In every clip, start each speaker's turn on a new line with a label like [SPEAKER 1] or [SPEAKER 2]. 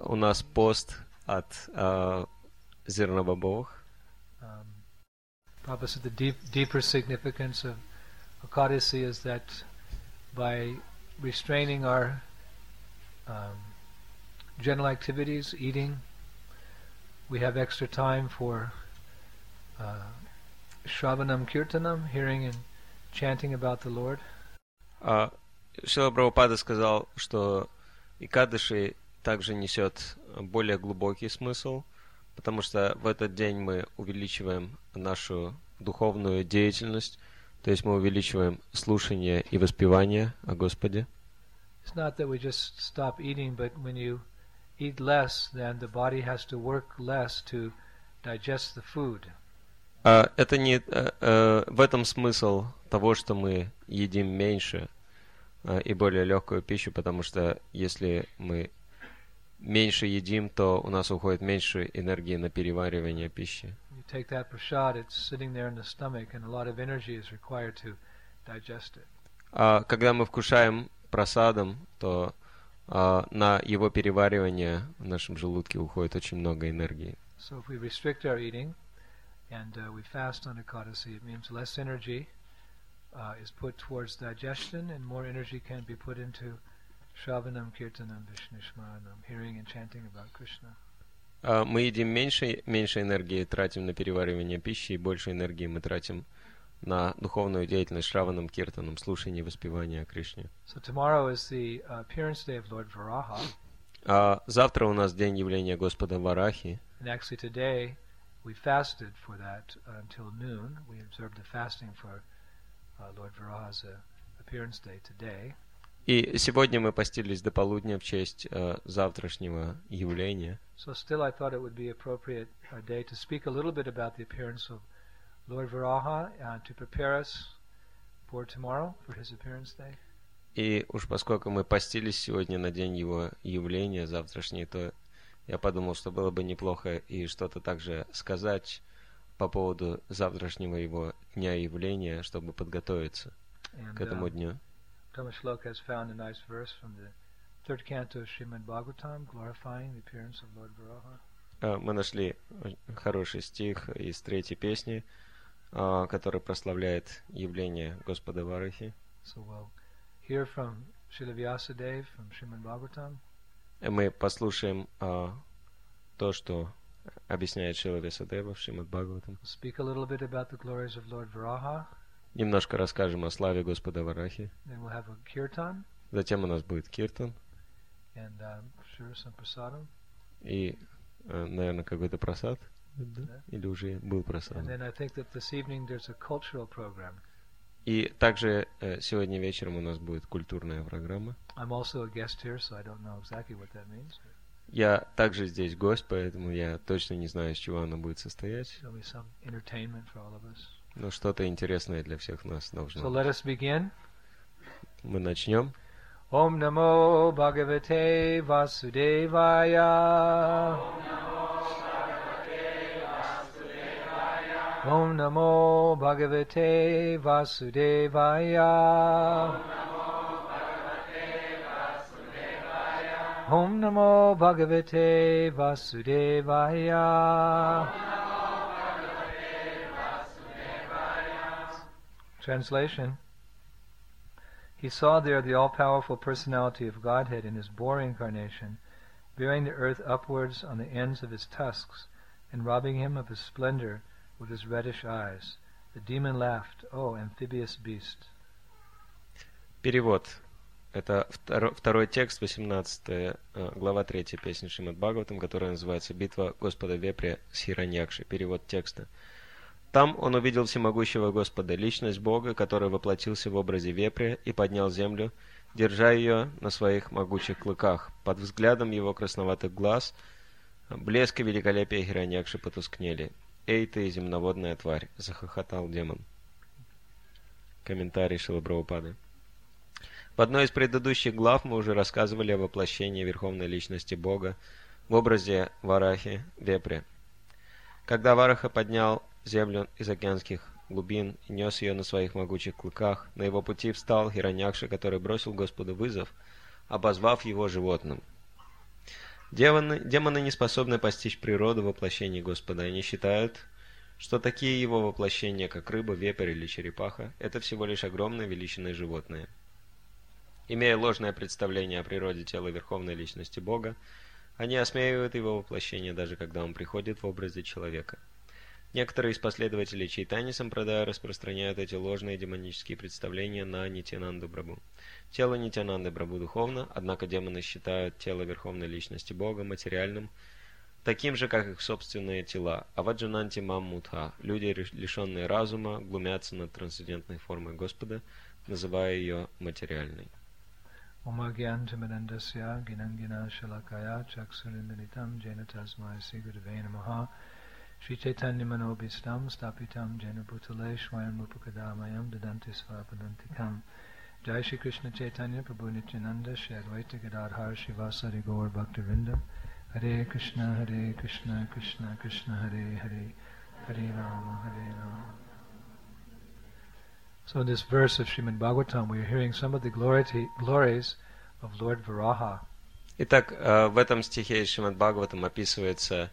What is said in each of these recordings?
[SPEAKER 1] у нас пост от зернобобовых.
[SPEAKER 2] Prabhupada said the deeper significance of Ekadasi is that by restraining our general activities, eating, we have extra time for Shravanam Kirtanam, hearing and chanting about the Lord.
[SPEAKER 1] Шрила Прабхупада сказал, что Экадаши также несет более глубокий смысл, потому что в этот день мы увеличиваем нашу духовную деятельность, то есть мы увеличиваем слушание и воспевание о Господе.
[SPEAKER 2] It's not that we just stop eating, but when you eat less, then the body has to work less to digest the food.
[SPEAKER 1] Это не в этом смысл того, что мы едим меньше и более легкую пищу, потому что если мы меньше едим, то у нас уходит меньше энергии на переваривание пищи.
[SPEAKER 2] You take that prasad, it's sitting there in the stomach, and a lot of energy is required to digest it.
[SPEAKER 1] А когда мы вкушаем прасадом, то на его переваривание в нашем желудке уходит очень много энергии.
[SPEAKER 2] So if we restrict our eating and we fast on Ekadasi, it means less energy is put towards digestion, and more energy can be put into Shravanam, Kirtanam, Vishnu Smaranam, hearing and chanting about Krishna.
[SPEAKER 1] Мы едим меньше энергии тратим на переваривание пищи, и больше энергии мы тратим на духовную деятельность Шраванам, Киртаном, слушание и воспевание о Кришне.
[SPEAKER 2] So tomorrow is the appearance day of Lord Varaha.
[SPEAKER 1] Завтра у нас день явления Господа Варахи.
[SPEAKER 2] And actually today we fasted for that until noon. We observed the fasting for Lord Varaha's appearance day today.
[SPEAKER 1] И сегодня мы постились до полудня в честь завтрашнего явления.
[SPEAKER 2] So still I thought it would be appropriate day to speak a little bit about the appearance of Lord Varaha to prepare us for tomorrow, for his appearance day.
[SPEAKER 1] И уж поскольку мы постились сегодня на день его явления завтрашний, то я подумал, что было бы неплохо и что-то также сказать по поводу завтрашнего его дня явления, чтобы подготовиться к этому дню.
[SPEAKER 2] Thomas Shlok has found a nice verse from the third canto of Srimad Bhagavatam, glorifying the appearance of Lord Varaha.
[SPEAKER 1] Мы нашли хороший стих из третьей песни, который прославляет явление Господа Варахи.
[SPEAKER 2] So we'll hear from Srila Vyasadeva from Srimad Bhagavatam.
[SPEAKER 1] Мы послушаем то, что объясняет Шрила Вьясадева в Шримад Бхагаватам.
[SPEAKER 2] Speak a little bit about the glories of Lord Varaha.
[SPEAKER 1] Немножко расскажем о славе Господа Варахи.
[SPEAKER 2] Then we'll have a kirtan.
[SPEAKER 1] Затем у нас будет киртан.
[SPEAKER 2] And sure some prasadam.
[SPEAKER 1] И, наверное, какой-то прасад. Да? Или уже был прасад.
[SPEAKER 2] And then I think that this evening there's a cultural program.
[SPEAKER 1] И также сегодня вечером у нас будет культурная программа.
[SPEAKER 2] I'm also a guest here, so I don't know exactly what that means.
[SPEAKER 1] Я также здесь гость, поэтому я точно не знаю, из чего она будет состоять.
[SPEAKER 2] There'll be some entertainment for all of us.
[SPEAKER 1] Но что-то интересное для всех нас должно быть.
[SPEAKER 2] So let us begin.
[SPEAKER 1] Мы начнем.
[SPEAKER 2] Om Namo Bhagavate Vasudevaya. Om Namo Bhagavate Vasudevaya. Om Namo Bhagavate Vasudevaya. Translation. He saw there the all-powerful personality of Godhead in his boar incarnation, bearing the earth upwards on the ends of his tusks, and robbing him of his splendor with his reddish eyes. The demon laughed, "Oh, amphibious beast."
[SPEAKER 1] Перевод. Это второй текст, 18 глава 3 песни Шримад Бхагаватам, которая называется «Битва Господа Вепря с Хираньякшей». Перевод текста. Там он увидел всемогущего Господа, личность Бога, который воплотился в образе вепря и поднял землю, держа ее на своих могучих клыках. Под взглядом его красноватых глаз блеск и великолепие Хираньякши потускнели. «Эй ты, земноводная тварь!» — захохотал демон. Комментарий Шрилы Прабхупады. В одной из предыдущих глав мы уже рассказывали о воплощении Верховной Личности Бога в образе Варахи, вепря. Когда Вараха поднял землю из океанских глубин и нес ее на своих могучих клыках, на его пути встал Хираньякша, который бросил Господу вызов, обозвав его животным. Демоны не способны постичь природу воплощений Господа. Они считают, что такие его воплощения, как рыба, вепрь или черепаха, это всего лишь огромные величинные животные. Имея ложное представление о природе тела Верховной Личности Бога, они осмеивают его воплощение, даже когда он приходит в образе человека. Некоторые из последователей Чайтаньи Сампрадая распространяют эти ложные демонические представления на Нитьянанду Прабху. Тело Нитьянанды Прабху духовно, однако демоны считают тело Верховной Личности Бога материальным, таким же, как их собственные тела. Аваджананти Маммутха, люди, лишенные разума, глумятся над трансцендентной формой Господа, называя ее материальной.
[SPEAKER 2] Omagyantamadandasya ginangina shalakaya chaksurindanitam jena tasmai sigurave namaha Shri Chaitanya manobhistam stapitam jena bhutale swayam upakadamayam dadanti svapadantikam Jai Shri Krishna Chaitanya Prabhu Nityananda Shri Advaita Gadadhar Shivasari Gaur Bhaktivinoda Hare Krishna Krishna Krishna Hare Hare Hare Rama. So in this verse of Srimad Bhagavatam, we are hearing some of the glories of Lord Varaha.
[SPEAKER 1] Итак, в этом стихе из Шримад Бхагаватам описывается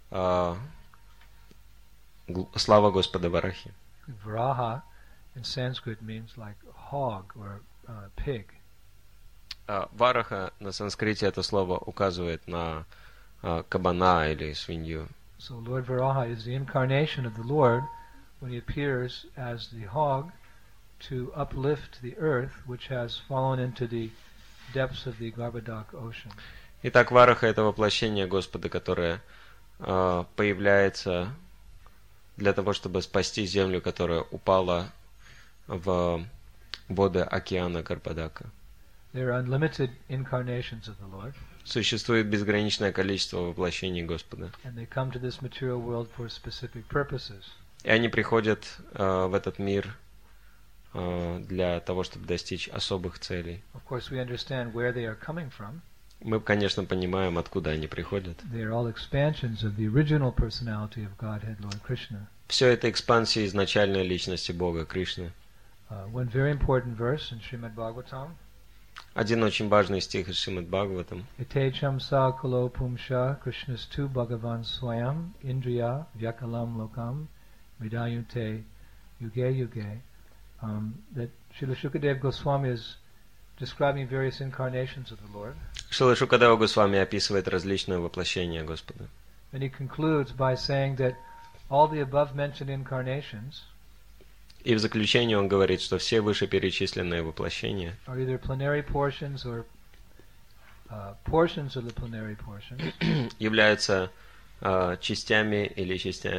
[SPEAKER 1] слава Господа Варахи.
[SPEAKER 2] Varaha in Sanskrit means like hog or pig.
[SPEAKER 1] Вараха на санскрите это слово указывает на кабана или свинью.
[SPEAKER 2] So Lord Varaha is the incarnation of the Lord when he appears as the hog to uplift the earth which has fallen into the depths of the Garbhodak ocean.
[SPEAKER 1] Итак, Вараха это воплощение Господа, которое появляется для того, чтобы спасти землю, которая упала в воды океана Гарбодака.
[SPEAKER 2] There are unlimited incarnations of the Lord.
[SPEAKER 1] Существует безграничное количество воплощений Господа.
[SPEAKER 2] And they come to this material world for specific purposes.
[SPEAKER 1] И они приходят в этот мир для того, чтобы достичь особых целей.
[SPEAKER 2] Of course, we understand where they are coming from.
[SPEAKER 1] Мы, конечно, понимаем, откуда они приходят.
[SPEAKER 2] They are all expansions of the original personality of Godhead, Lord Krishna.
[SPEAKER 1] Все это экспансия изначальной личности Бога, Кришны.
[SPEAKER 2] One very important verse in Srimad Bhagavatam.
[SPEAKER 1] Один очень важный стих из Шримад Бхагаватам.
[SPEAKER 2] Itecham sa kalo pumsha Krishnastu Bhagavan Swayam Indriya Vyakalam Lokam Vidayute Yuge Yuge. That Srila Shukadeva Goswami is describing various incarnations of the Lord.
[SPEAKER 1] Шрила Шукадева Госвами описывает различные воплощения Господа.
[SPEAKER 2] And he concludes by saying that all the above mentioned incarnations
[SPEAKER 1] И в заключение он говорит, что все вышеперечисленные воплощения
[SPEAKER 2] are either plenary portions or portions of the plenary portions
[SPEAKER 1] являются частями или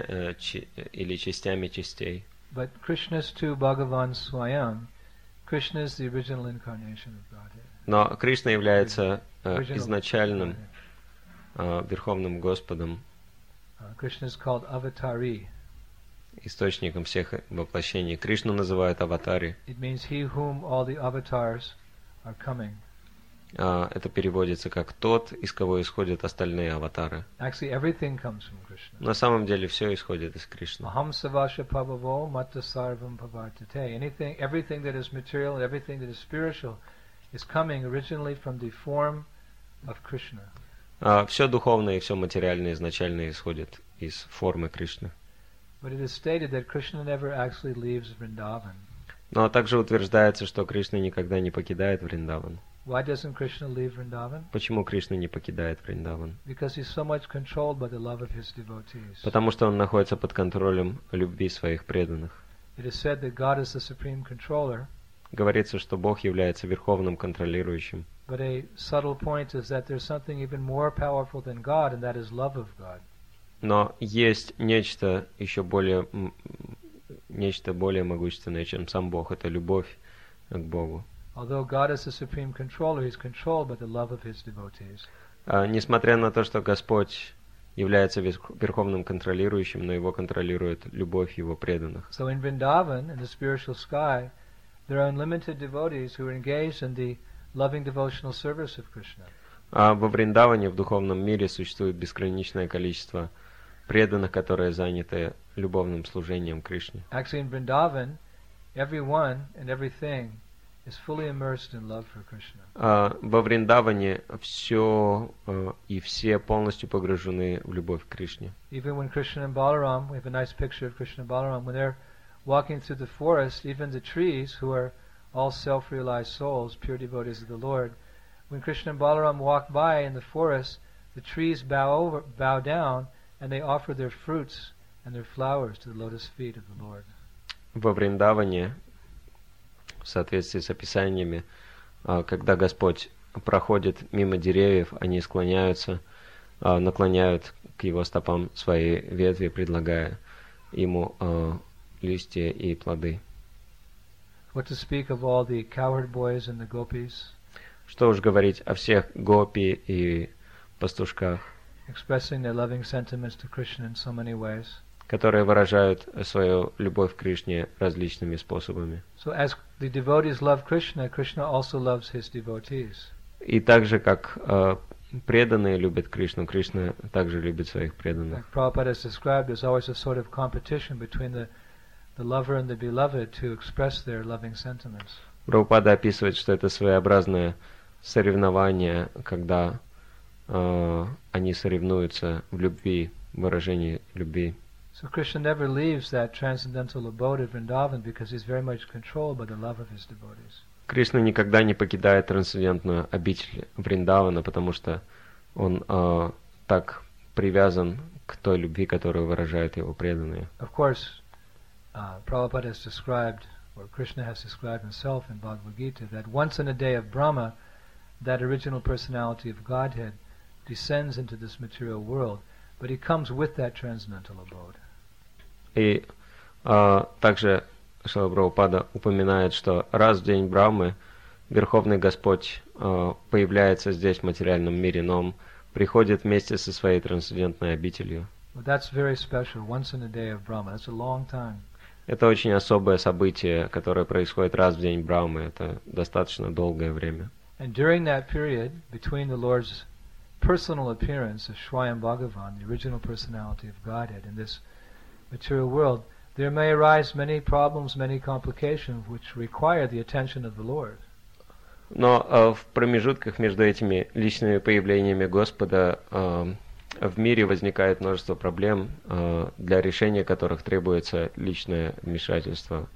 [SPEAKER 1] частями частей.
[SPEAKER 2] but Krishna's tu Bhagavan Swayam, Krishna is the original incarnation of Godhead.
[SPEAKER 1] Но Кришна является изначальным Верховным Господом,
[SPEAKER 2] Krishna is called Avatari.
[SPEAKER 1] источником всех воплощений. Кришну называют аватари.
[SPEAKER 2] It means he whom all the avatars are coming.
[SPEAKER 1] Это переводится как тот, из кого исходят остальные аватары.
[SPEAKER 2] Actually, everything comes from Krishna.
[SPEAKER 1] На самом деле все исходит из Кришны.
[SPEAKER 2] Aham savasha pavavo matta sarvam pavartate. Everything that is material and everything that is spiritual is coming originally from the form of Krishna.
[SPEAKER 1] Все духовное и все материальное изначально исходит из формы Кришны.
[SPEAKER 2] But it is stated that Krishna never actually leaves Vrindavan.
[SPEAKER 1] Но также утверждается, что Кришна никогда не покидает Вриндаван.
[SPEAKER 2] Why doesn't Krishna leave Vrindavan?
[SPEAKER 1] Почему Кришна не покидает Вриндаван?
[SPEAKER 2] Because he's so much controlled by the love of his devotees.
[SPEAKER 1] Потому что он находится под контролем любви своих преданных.
[SPEAKER 2] It is said that God is the supreme controller.
[SPEAKER 1] Говорится, что Бог является верховным контролирующим.
[SPEAKER 2] But a subtle point is that there's something even more powerful than God, and that is love of God.
[SPEAKER 1] Но есть нечто более могущественное, чем сам Бог. Это любовь к Богу.
[SPEAKER 2] Although God is the supreme controller, he's controlled by the love of his devotees.
[SPEAKER 1] Несмотря на то, что Господь является верховным контролирующим, но его контролирует любовь его преданных.
[SPEAKER 2] So in Vrindavan, in the spiritual sky, there are unlimited devotees who are engaged in the loving devotional service of Krishna.
[SPEAKER 1] А во Вриндаване, в духовном мире, существует бесконечное количество преданных, которые заняты любовным служением Кришне.
[SPEAKER 2] Actually, in Vrindavan, everyone and everything is fully immersed in love for Krishna.
[SPEAKER 1] Во Вриндаване все и все полностью погружены в любовь к Кришне.
[SPEAKER 2] Even when Krishna and Balaram, we have a nice picture of Krishna and Balaram, when they're walking through the forest, even the trees, who are all self-realized souls, pure devotees of the Lord, when Krishna and Balaram walk by in the forest, the trees bow down, and they offer their fruits and their flowers to the lotus feet of the Lord.
[SPEAKER 1] Во Вриндаване, в соответствии с описаниями, когда Господь проходит мимо деревьев, они склоняются, наклоняют к его стопам свои ветви, предлагая ему листья и плоды.
[SPEAKER 2] What to speak of all the cowherd boys and the gopis?
[SPEAKER 1] Что уж говорить о всех гопи и пастушках,
[SPEAKER 2] Expressing their loving sentiments to Krishna in so many ways.
[SPEAKER 1] которые выражают свою любовь к Кришне различными способами.
[SPEAKER 2] So as the devotees love Krishna, Krishna also loves his devotees.
[SPEAKER 1] И так же, как преданные любят Кришну, Кришна также любит своих преданных.
[SPEAKER 2] Like Prabhupada has described, there's always a sort of competition between the lover and the beloved to express their loving sentiments.
[SPEAKER 1] Прабхупада описывает, что это своеобразное соревнование, когда они соревнуются в любви, в выражении любви.
[SPEAKER 2] So Krishna never leaves that transcendental abode of Vrindavan because he's very much controlled by the love of his devotees.
[SPEAKER 1] Кришна никогда не покидает трансцендентную обитель Вриндавана, потому что он так привязан к той любви, которую выражают его преданные.
[SPEAKER 2] Of course, Prabhupada has described, or Krishna has described himself in Bhagavad Gita, that once in a day of Brahma, that original personality of Godhead descends into this material world, but he comes with that transcendental abode.
[SPEAKER 1] И также Шрила Прабхупада упоминает, что раз в день Брахмы Верховный Господь появляется здесь в материальном мире, но он приходит вместе со своей трансцендентной обителью.
[SPEAKER 2] Well, that's very special, once in a day of Brahma. That's a long time.
[SPEAKER 1] Это очень особое событие, которое происходит раз в день Брахмы. Это достаточно долгое время.
[SPEAKER 2] And during that period, between the Lord's personal appearance of Swayam Bhagavan, the original personality of Godhead in this material world, there may arise many problems, many complications which require the attention of the Lord.
[SPEAKER 1] Но в промежутках между этими личными появлениями Господа в мире возникает множество проблем, для решения которых требуется личное вмешательство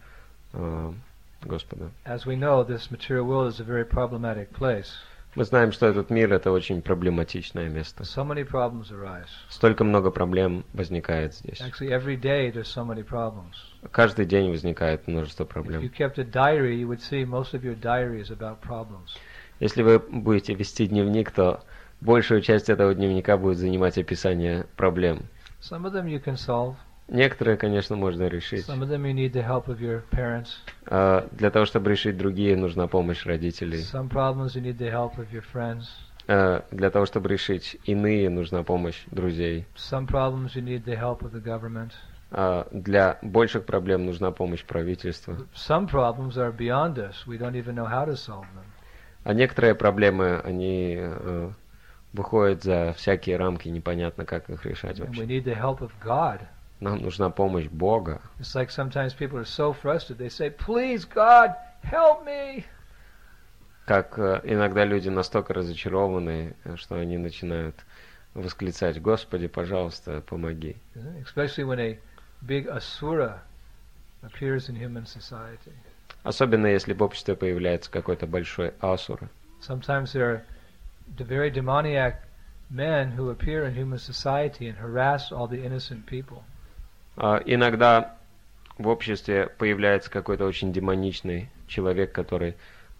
[SPEAKER 1] Господа.
[SPEAKER 2] As we know, this material world is a very problematic place.
[SPEAKER 1] Мы знаем, что этот мир — это очень проблематичное место.
[SPEAKER 2] So many problems arise.
[SPEAKER 1] Столько много проблем возникает здесь.
[SPEAKER 2] Actually, every day there's so many problems.
[SPEAKER 1] Каждый день возникает множество
[SPEAKER 2] If you
[SPEAKER 1] проблем.
[SPEAKER 2] kept a diary, you would see most of your diary is about problems.
[SPEAKER 1] Если вы будете вести дневник, то большую часть этого дневника будет занимать описание проблем.
[SPEAKER 2] Some of them you can solve.
[SPEAKER 1] Некоторые, конечно, можно решить.
[SPEAKER 2] Some of them you need the help of your parents.
[SPEAKER 1] Для того, чтобы решить другие, нужна помощь родителей.
[SPEAKER 2] Some problems you need the help of your friends.
[SPEAKER 1] Для того, чтобы решить иные, нужна помощь друзей.
[SPEAKER 2] Some problems you need the help of the government.
[SPEAKER 1] Для больших проблем нужна помощь правительства.
[SPEAKER 2] Some problems are beyond us. We don't even know how to solve them.
[SPEAKER 1] А некоторые проблемы, они выходят за всякие рамки, непонятно, как их решать
[SPEAKER 2] And we
[SPEAKER 1] вообще.
[SPEAKER 2] need the help of God.
[SPEAKER 1] Нам нужна помощь Бога.
[SPEAKER 2] It's like sometimes people are so frustrated. They say, "Please, God, help me."
[SPEAKER 1] Как иногда люди настолько разочарованы, что они начинают восклицать: «Господи, пожалуйста, помоги».
[SPEAKER 2] Especially when a big asura appears in human society.
[SPEAKER 1] Особенно если в обществе появляется какой-то большой асура.
[SPEAKER 2] Sometimes there are the very demoniac men who appear in human society and harass all the innocent people.
[SPEAKER 1] Иногда в обществе появляется какой-то очень демоничный человек, который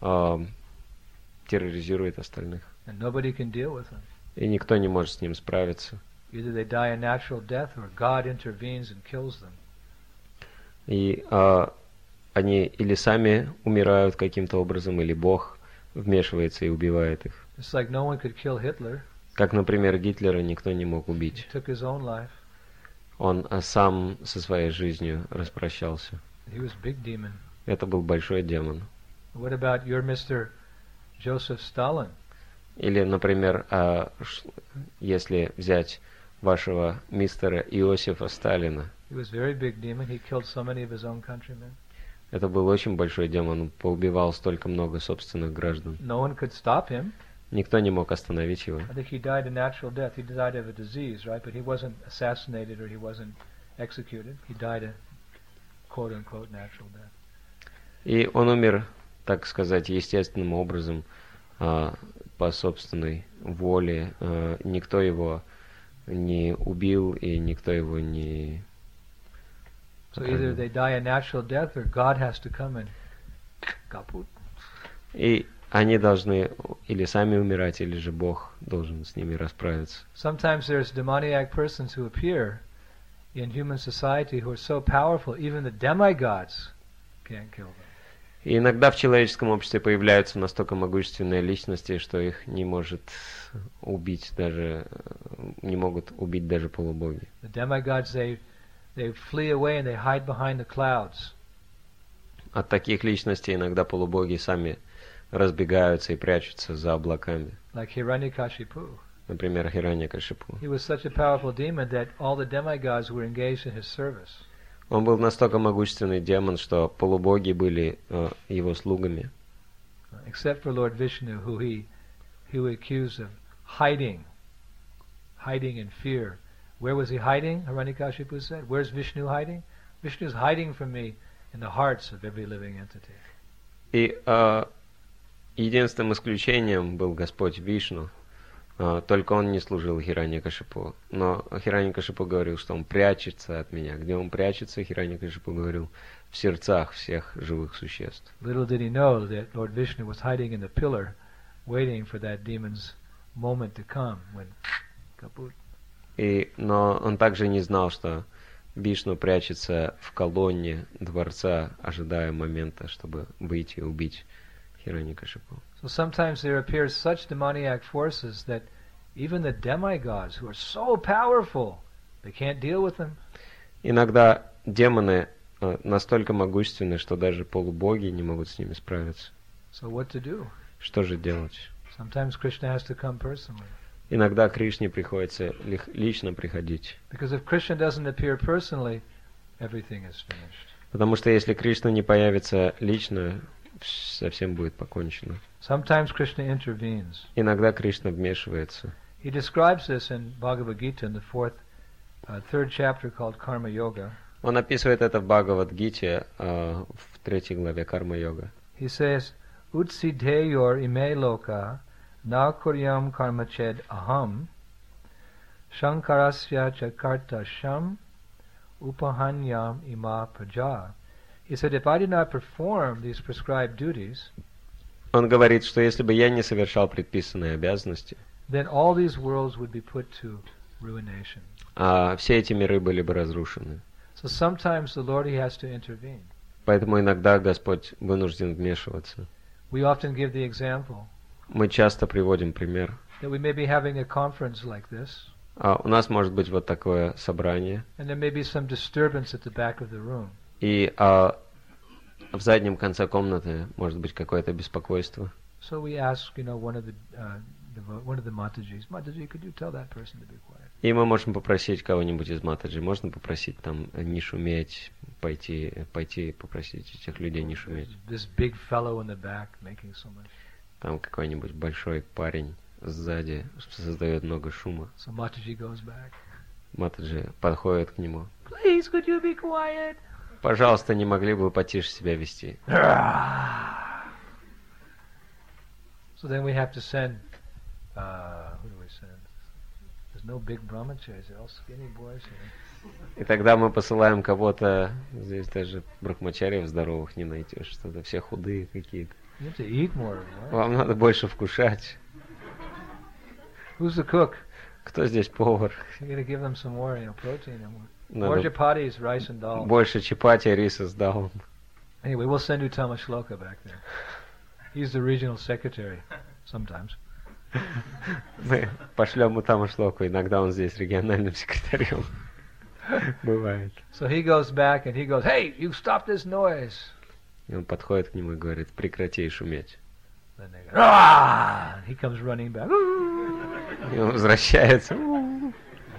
[SPEAKER 1] терроризирует остальных.
[SPEAKER 2] And nobody can deal with them.
[SPEAKER 1] И никто не может с ним справиться.
[SPEAKER 2] Either they die a natural death or God intervenes and kills them.
[SPEAKER 1] И они или сами умирают каким-то образом, или Бог вмешивается и убивает их.
[SPEAKER 2] It's like no one could kill Hitler.
[SPEAKER 1] Как, например, Гитлера никто не мог
[SPEAKER 2] He
[SPEAKER 1] убить.
[SPEAKER 2] took his own life.
[SPEAKER 1] Он сам со своей жизнью распрощался.
[SPEAKER 2] He was a big demon.
[SPEAKER 1] Это был большой демон.
[SPEAKER 2] What about your Mr. Joseph Stalin?
[SPEAKER 1] Или, например, если взять вашего мистера Иосифа Сталина.
[SPEAKER 2] He was a very big demon. He killed so many of his own countrymen.
[SPEAKER 1] Это был очень большой демон, он поубивал столько много собственных граждан.
[SPEAKER 2] No one could stop him.
[SPEAKER 1] Никто не мог остановить его.
[SPEAKER 2] I think he died a natural death. He died of a disease, right? But he wasn't assassinated or he wasn't executed. He died a quote-unquote natural death.
[SPEAKER 1] И он умер, так сказать, естественным образом, по собственной воле. Никто его не убил, и никто его не...
[SPEAKER 2] So either they die a natural death or God has to come and kaput.
[SPEAKER 1] И они должны или сами умирать, или же Бог должен с ними расправиться.
[SPEAKER 2] Sometimes there's demoniac persons who appear in human society who are so powerful, even the demigods can't kill them.
[SPEAKER 1] И иногда в человеческом обществе появляются настолько могущественные личности, что их не может убить даже, не могут убить даже полубоги.
[SPEAKER 2] The demigods, they flee away and they hide behind the clouds.
[SPEAKER 1] От таких личностей иногда полубоги сами разбегаются и прячутся за облаками.
[SPEAKER 2] Like Hiranyakashipu.
[SPEAKER 1] Например, Хираньякашипу.
[SPEAKER 2] He was such a powerful demon that all the demigods were engaged in his service.
[SPEAKER 1] Он был настолько могущественный демон, что полубоги были его слугами.
[SPEAKER 2] Except for Lord Vishnu, who he accused of hiding in fear. Where was he hiding? Hiranyakashipu said. Where's Vishnu hiding? Vishnu is hiding from me in the hearts of every living entity.
[SPEAKER 1] И единственным исключением был Господь Вишну. Только он не служил Хираньякашипу. Но Хираньякашипу говорил, что он прячется от меня. Где он прячется, Хираньякашипу говорил, в сердцах всех живых существ.
[SPEAKER 2] Little did he know that Lord Vishnu was hiding in the pillar, waiting for that demon's moment to come when kaput.
[SPEAKER 1] Но он также не знал, что Вишну прячется в колонне дворца, ожидая момента, чтобы выйти и убить Хираньякашипу.
[SPEAKER 2] So sometimes there appears such demoniac forces that even the demigods, who are so powerful, they can't deal with them.
[SPEAKER 1] Иногда демоны настолько могущественны, что даже полубоги не могут с ними справиться.
[SPEAKER 2] So what to do?
[SPEAKER 1] Что же делать?
[SPEAKER 2] Sometimes Krishna has to come personally.
[SPEAKER 1] Иногда Кришне приходится лично приходить.
[SPEAKER 2] Because if Krishna doesn't appear personally, everything is finished.
[SPEAKER 1] Потому что если Кришна не появится лично, совсем будет покончено.
[SPEAKER 2] Sometimes Krishna intervenes.
[SPEAKER 1] Иногда Кришна вмешивается.
[SPEAKER 2] He describes this in Bhagavad Gita in the third chapter called Karma Yoga.
[SPEAKER 1] Он описывает это в Бхагавад-гите в 3 главе Карма-йога.
[SPEAKER 2] He says, Utsidheyor ime loka na kuryam karmached aham shankarasya chakarta sham upahanyam ima praja. He said, if I did not perform these prescribed duties,
[SPEAKER 1] Он говорит, что если бы я не совершал предписанные обязанности,
[SPEAKER 2] then all these worlds would be put to ruination.
[SPEAKER 1] Все эти миры были бы разрушены.
[SPEAKER 2] So sometimes the Lord, He has to intervene.
[SPEAKER 1] Поэтому иногда Господь вынужден вмешиваться.
[SPEAKER 2] We often give the example
[SPEAKER 1] Мы часто приводим пример.
[SPEAKER 2] that we may be having a conference like this,
[SPEAKER 1] У нас может быть вот такое собрание,
[SPEAKER 2] and there may be some disturbance at the back of the room.
[SPEAKER 1] и в заднем конце комнаты может быть какое-то беспокойство.
[SPEAKER 2] So we ask, one of the Matajis, Mataji, could you tell that person to be quiet?
[SPEAKER 1] И мы можем попросить кого-нибудь из Матаджи, можно попросить там не шуметь, пойти попросить этих людей не шуметь.
[SPEAKER 2] This big fellow in the back making so much.
[SPEAKER 1] Там какой-нибудь большой парень сзади создает много шума.
[SPEAKER 2] So Mataji goes back.
[SPEAKER 1] Матаджи подходит к нему.
[SPEAKER 2] Please, could you be quiet?
[SPEAKER 1] Пожалуйста, не могли бы вы потише себя вести?
[SPEAKER 2] So then we have to send, who do we send? There's no big brahmacharis, they're all skinny boys here.
[SPEAKER 1] И тогда мы посылаем кого-то, здесь даже брахмачариев здоровых не найдешь, что-то все худые какие-то.
[SPEAKER 2] You have to eat more. Right?
[SPEAKER 1] Вам надо больше вкушать.
[SPEAKER 2] Who's the cook?
[SPEAKER 1] Кто здесь повар?
[SPEAKER 2] You got to give them some more, protein and more chapatis, rice and dal.
[SPEAKER 1] Больше чапати, риса с далом.
[SPEAKER 2] Anyway, we'll send Uttama Shloka back there. He's the regional secretary, sometimes.
[SPEAKER 1] Мы пошлем Уттама Шлоку, иногда он здесь региональным секретарем. Бывает.
[SPEAKER 2] So he goes back and he goes, hey, you stop this noise.
[SPEAKER 1] И он подходит к нему и говорит, прекрати шуметь.
[SPEAKER 2] Then they go, ah! He comes running back.
[SPEAKER 1] И он возвращается.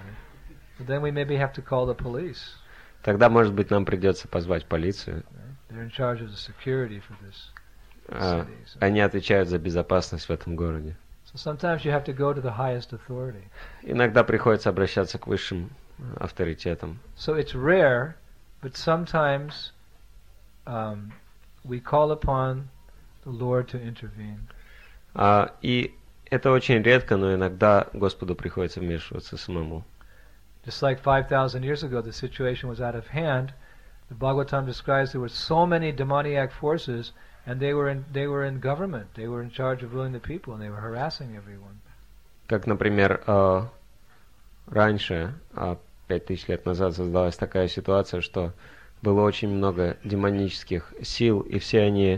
[SPEAKER 2] So then we maybe have to call the police.
[SPEAKER 1] Тогда, может быть, нам придется позвать полицию.
[SPEAKER 2] They're in charge of the security for this city. So.
[SPEAKER 1] Они отвечают за безопасность в этом городе.
[SPEAKER 2] So sometimes you have to go to the highest authority.
[SPEAKER 1] Иногда приходится обращаться к высшим авторитетам.
[SPEAKER 2] So it's rare, but sometimes we call upon the Lord to intervene.
[SPEAKER 1] И это очень редко, но иногда Господу приходится вмешиваться самому.
[SPEAKER 2] Just like 5,000 years ago, the situation was out of hand. The Bhagavatam describes there were so many demoniac forces, and they were in government. They were in charge of ruling the people, and they were harassing everyone.
[SPEAKER 1] Как, например, раньше, 5000 лет назад, создалась такая ситуация, что было очень много демонических сил, и все они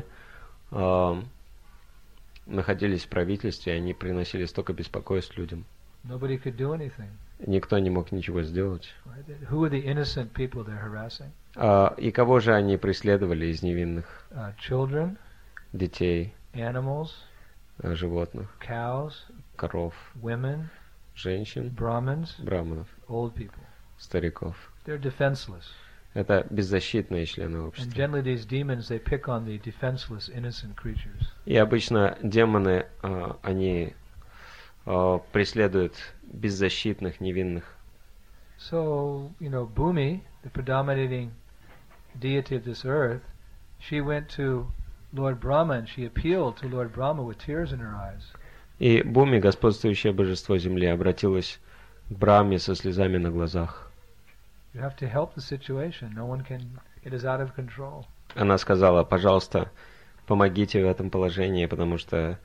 [SPEAKER 1] находились в правительстве, и они приносили столько беспокойств людям.
[SPEAKER 2] Nobody could do anything.
[SPEAKER 1] Никто не мог ничего сделать.
[SPEAKER 2] Who are the innocent people they're harassing?
[SPEAKER 1] И кого же они преследовали из невинных?
[SPEAKER 2] Children,
[SPEAKER 1] Детей,
[SPEAKER 2] animals,
[SPEAKER 1] животных,
[SPEAKER 2] cows,
[SPEAKER 1] коров,
[SPEAKER 2] women,
[SPEAKER 1] женщин,
[SPEAKER 2] Brahmins,
[SPEAKER 1] браманов,
[SPEAKER 2] old people.
[SPEAKER 1] стариков.
[SPEAKER 2] They're defenseless.
[SPEAKER 1] Это беззащитные члены
[SPEAKER 2] And
[SPEAKER 1] общества.
[SPEAKER 2] generally these demons, they pick on the defenseless, innocent creatures.
[SPEAKER 1] И обычно демоны, они преследуют беззащитных, невинных.
[SPEAKER 2] So, Bhumi, the predominating deity of this earth, she went to Lord Brahma and she appealed to Lord Brahma with tears in her eyes.
[SPEAKER 1] И Буми, господствующее божество земли, обратилась к Брахме со слезами на глазах.
[SPEAKER 2] You have to help the situation. No one can. It is out of control.
[SPEAKER 1] Она сказала: пожалуйста, помогите в этом положении, потому что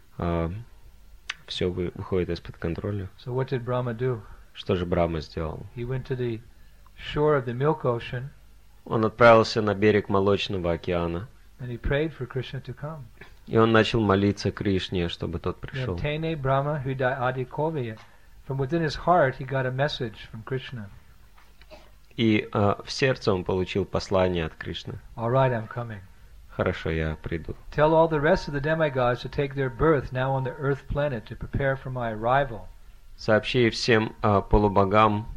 [SPEAKER 1] все выходит из-под контроля.
[SPEAKER 2] So what did Brahma do?
[SPEAKER 1] Что же Брахма сделал?
[SPEAKER 2] He went to the shore of the Milk Ocean.
[SPEAKER 1] Он отправился на берег Молочного океана.
[SPEAKER 2] And he prayed for Krishna to come.
[SPEAKER 1] И он начал молиться Кришне, чтобы тот пришел.
[SPEAKER 2] Tene Brahma Hridaya Adikovya. From within his heart, he got a message from Krishna.
[SPEAKER 1] И в сердце он получил послание от Кришны.
[SPEAKER 2] All right, I'm coming.
[SPEAKER 1] Хорошо, я приду.
[SPEAKER 2] Tell all the rest of the demigods to take their birth now on the Earth planet to prepare for my arrival.
[SPEAKER 1] Сообщи всем полубогам,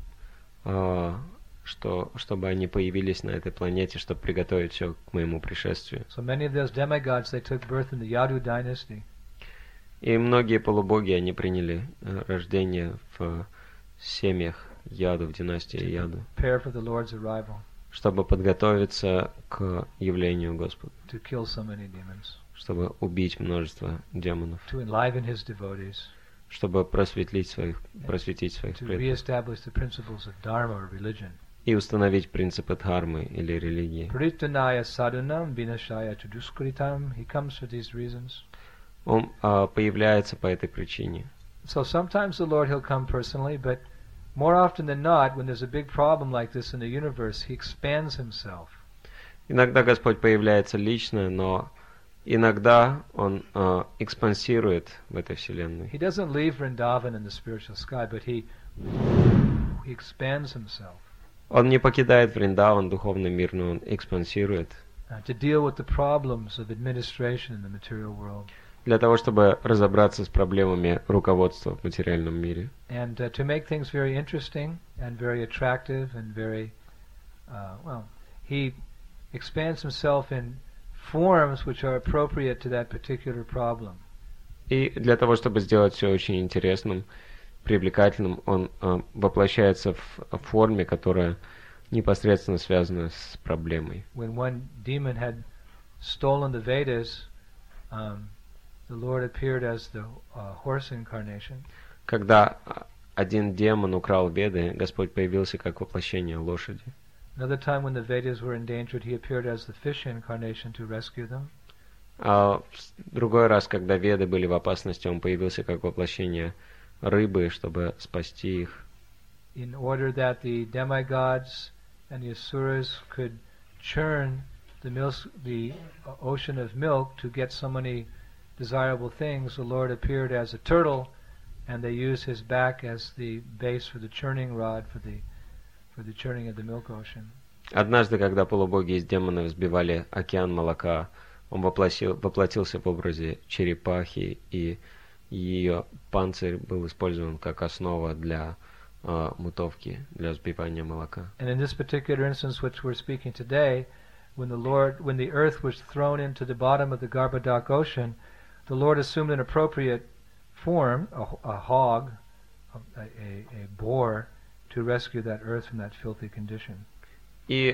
[SPEAKER 1] чтобы они появились на этой планете, чтобы приготовить все к моему пришествию.
[SPEAKER 2] So many of those demigods, they took birth in the Yadu dynasty.
[SPEAKER 1] И многие полубоги, они приняли рождение в семьях Яду, в династии Яду,
[SPEAKER 2] Prepare for the Lord's arrival.
[SPEAKER 1] чтобы подготовиться к явлению Господа,
[SPEAKER 2] To kill so many demons.
[SPEAKER 1] чтобы убить множество демонов,
[SPEAKER 2] To enliven his devotees.
[SPEAKER 1] чтобы просветить своих
[SPEAKER 2] To
[SPEAKER 1] преданных
[SPEAKER 2] reestablish the principles of Dharma or religion.
[SPEAKER 1] и установить принципы дхармы или религии.
[SPEAKER 2] Paritanaya sadhunam vinashaya chaduskritam. He comes for these reasons.
[SPEAKER 1] Он появляется по этой причине.
[SPEAKER 2] So sometimes the Lord, he'll come personally, but more often than not, when there's a big problem like this in the universe, he expands himself.
[SPEAKER 1] Иногда Господь появляется лично, но иногда Он экспансирует в этой вселенной.
[SPEAKER 2] He doesn't leave Vrindavan in the spiritual sky, but he expands himself.
[SPEAKER 1] Он не покидает Вриндаван, духовный мир, но Он экспансирует.
[SPEAKER 2] To deal with the problems of administration in the material world.
[SPEAKER 1] Для того, чтобы разобраться с проблемами руководства в материальном мире.
[SPEAKER 2] And to make things very interesting and very attractive and very, he expands himself in forms which are appropriate to that particular problem.
[SPEAKER 1] И для того, чтобы сделать все очень интересным, привлекательным, он воплощается в форме, которая непосредственно связана с проблемой.
[SPEAKER 2] When one demon had stolen the Vedas, the Lord appeared as the horse incarnation.
[SPEAKER 1] Когда один демон украл Веды, Господь появился как воплощение лошади.
[SPEAKER 2] Another time when the Vedas were endangered, he appeared as the fish incarnation to rescue them.
[SPEAKER 1] А в другой раз, когда Веды были в опасности, он появился как воплощение рыбы, чтобы спасти их.
[SPEAKER 2] In order that the demigods and the asuras could churn the ocean of milk to get so many desirable things, the Lord appeared as a turtle, and they used his back as the base for the churning rod for the churning of the milk ocean.
[SPEAKER 1] Однажды, когда полубоги из демонов взбивали океан молока, он воплотился в образе черепахи, и ее панцирь был использован как основа для мутовки, для взбивания молока.
[SPEAKER 2] And in this particular instance which we're speaking today, when the earth was thrown into the bottom of the Garbhodak ocean, the Lord assumed an appropriate form, a hog, a boar, to rescue that earth from that filthy condition.
[SPEAKER 1] И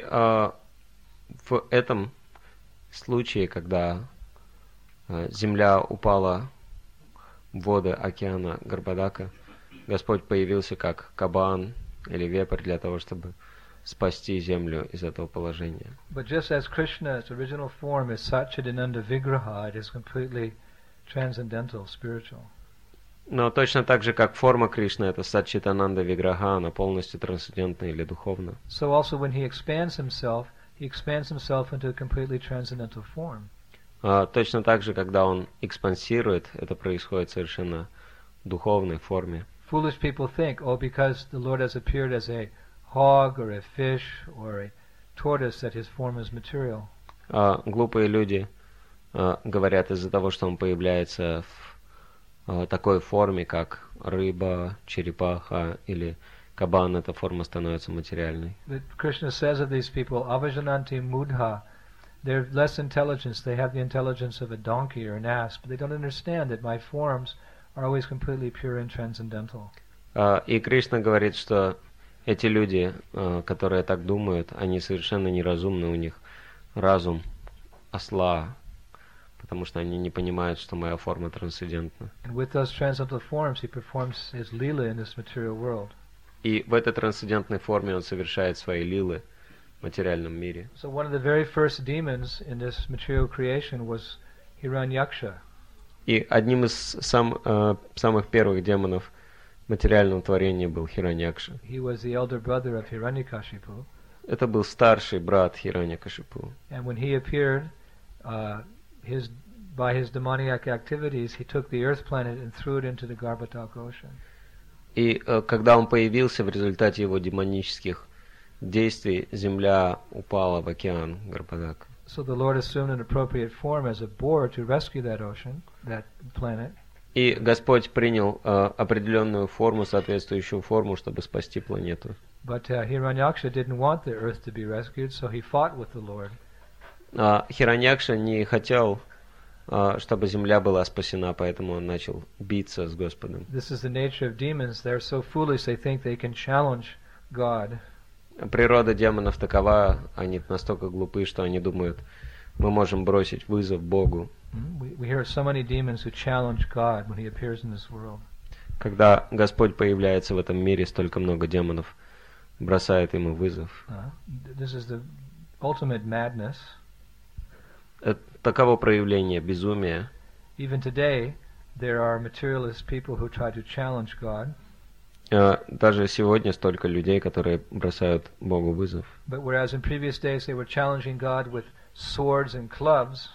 [SPEAKER 1] в этом случае, когда земля упала в воды океана Гарбадака, Господь появился как кабан или вепрь для того, чтобы спасти землю из этого положения.
[SPEAKER 2] But just as Krishna's original form is Satchidananda Vigraha, it is completely transcendental, spiritual.
[SPEAKER 1] Но точно так же, как форма Кришны, это Саччитананда Виграха, она полностью трансцендентна или духовна.
[SPEAKER 2] So also when he expands himself into a completely transcendental form.
[SPEAKER 1] Точно так же, когда он экспансирует, это происходит совершенно в духовной форме.
[SPEAKER 2] Foolish people think, because the Lord has appeared as a hog or a fish or a tortoise, that his form is material.
[SPEAKER 1] Глупые люди говорят, из-за того, что он появляется в такой форме, как рыба, черепаха или кабан, эта форма становится материальной.
[SPEAKER 2] But Krishna says of these people, avajananti mudha, they're less intelligence, they have the intelligence of a donkey or an ass, but they don't understand that my forms are always completely pure and transcendental.
[SPEAKER 1] И Кришна говорит, что эти люди, которые так думают, они совершенно неразумны, у них разум осла, потому что они не понимают, что моя форма трансцендентна.
[SPEAKER 2] And with those transcendental forms, he performs his lila in this material world.
[SPEAKER 1] И в этой трансцендентной форме он совершает свои лилы в материальном мире.
[SPEAKER 2] So one of the very first demons in this material creation was Hiranyaksha.
[SPEAKER 1] И одним из самых первых демонов материального творения был Хираньякша.
[SPEAKER 2] He was the elder brother of Hiranyakashipu.
[SPEAKER 1] Это был старший брат Хираньякашипу.
[SPEAKER 2] And when he appeared, by his demoniac activities, he took the earth planet and threw it into the Garbhodak ocean.
[SPEAKER 1] И когда он появился, в результате его демонических действий, земля упала в океан Гарбхадак.
[SPEAKER 2] So the Lord assumed an appropriate form as a boar to rescue that ocean, that planet.
[SPEAKER 1] И Господь принял определенную форму, соответствующую форму, чтобы спасти планету.
[SPEAKER 2] But Hiranyaksha didn't want the earth to be rescued, so he fought with the Lord.
[SPEAKER 1] Хираньякша не хотел, чтобы земля была спасена, поэтому он начал биться с Господом.
[SPEAKER 2] This is the nature of demons. They're so foolish they think they can challenge God.
[SPEAKER 1] Природа демонов такова, они настолько глупы, что они думают, мы можем бросить вызов Богу.
[SPEAKER 2] We hear so many demons who challenge God when He appears in this world.
[SPEAKER 1] Когда Господь появляется в этом мире, столько много демонов бросает ему вызов.
[SPEAKER 2] This is the ultimate madness.
[SPEAKER 1] Таково проявление безумия.
[SPEAKER 2] Even today, there are materialist people who try to challenge God.
[SPEAKER 1] Даже сегодня столько людей, которые бросают Богу вызов.
[SPEAKER 2] But whereas in previous days they were challenging God with swords and clubs,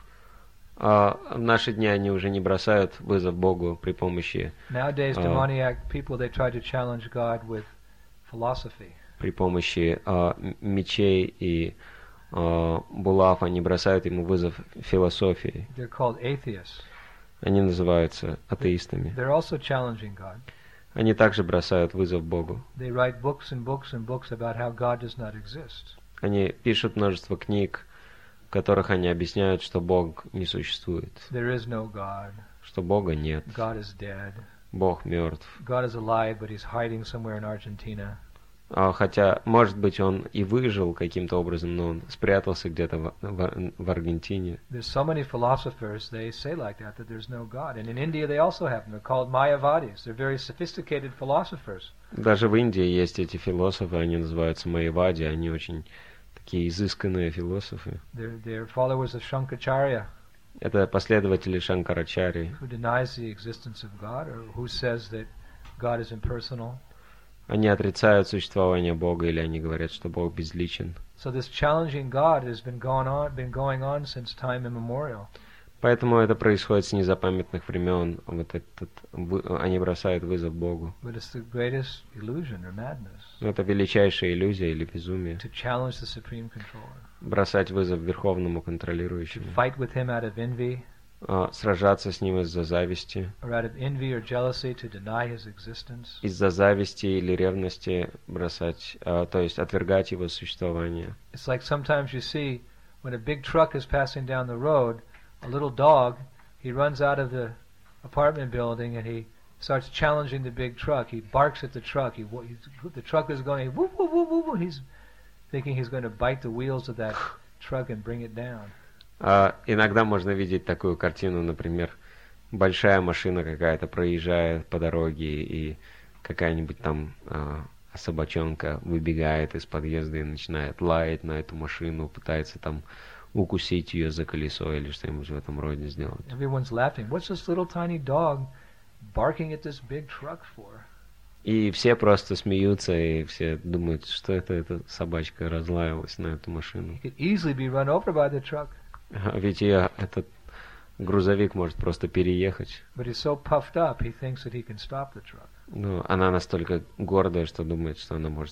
[SPEAKER 1] в наши дни они уже не бросают вызов Богу при помощи
[SPEAKER 2] nowadays demoniac people, they try to challenge God with philosophy.
[SPEAKER 1] При помощи мечей и булав они бросают ему вызов философии.
[SPEAKER 2] They're called atheists.
[SPEAKER 1] Они называются атеистами.
[SPEAKER 2] They're also challenging God.
[SPEAKER 1] Они также бросают вызов Богу.
[SPEAKER 2] They write books and books and books about how God does not exist.
[SPEAKER 1] Они пишут множество книг, в которых они объясняют, что Бог не существует.
[SPEAKER 2] There is no God.
[SPEAKER 1] Что Бога нет.
[SPEAKER 2] God is dead.
[SPEAKER 1] Бог мертв.
[SPEAKER 2] God is alive, but he's hiding somewhere in Argentina.
[SPEAKER 1] Хотя, может быть, он и выжил каким-то образом, но он спрятался где-то в Аргентине.
[SPEAKER 2] There's so many philosophers, they say like that there's no God. And in India they also have them. They're called Mayavadis. They're very sophisticated philosophers.
[SPEAKER 1] Даже в Индии есть эти философы, они называются Майявади, они очень такие изысканные философы.
[SPEAKER 2] They're followers of Shankaracharya.
[SPEAKER 1] Это последователи Шанкарачари.
[SPEAKER 2] Who denies the existence of God, or who says that God is impersonal.
[SPEAKER 1] Они отрицают существование Бога, или они говорят, что Бог безличен.
[SPEAKER 2] So this challenging God has been going on since time immemorial.
[SPEAKER 1] Поэтому это происходит с незапамятных времен. Они бросают вызов Богу.
[SPEAKER 2] But it's the greatest illusion or madness.
[SPEAKER 1] Это величайшая иллюзия или безумие.
[SPEAKER 2] To challenge the supreme controller.
[SPEAKER 1] Бросать вызов верховному контролирующему.
[SPEAKER 2] To fight with him out of envy.
[SPEAKER 1] сражаться с ним из-за зависти,
[SPEAKER 2] or out of envy or jealousy to deny his existence.
[SPEAKER 1] из-за зависти или ревности бросать, то есть отвергать его существование.
[SPEAKER 2] It's like sometimes you see when a big truck is passing down the road, a little dog, he runs out of the apartment building and he starts challenging the big truck. He barks at the truck. The truck is going, whoop, whoop, whoop, whoop, and he's thinking he's going to bite the wheels of that truck and bring it down.
[SPEAKER 1] Иногда можно видеть такую картину, например, большая машина какая-то проезжает по дороге, и какая-нибудь там собачонка выбегает из подъезда и начинает лаять на эту машину, пытается там укусить ее за колесо или что-нибудь в этом роде сделать.
[SPEAKER 2] Everyone's laughing. What's this little tiny dog barking at this big truck for?
[SPEAKER 1] И все просто смеются, и все думают, что эта собачка разлаялась на эту машину.
[SPEAKER 2] He could easily be run over by the truck.
[SPEAKER 1] Ведь этот грузовик может просто переехать.
[SPEAKER 2] But he's so puffed up, he thinks that he can stop the truck.
[SPEAKER 1] Но она настолько гордая, что думает, что она может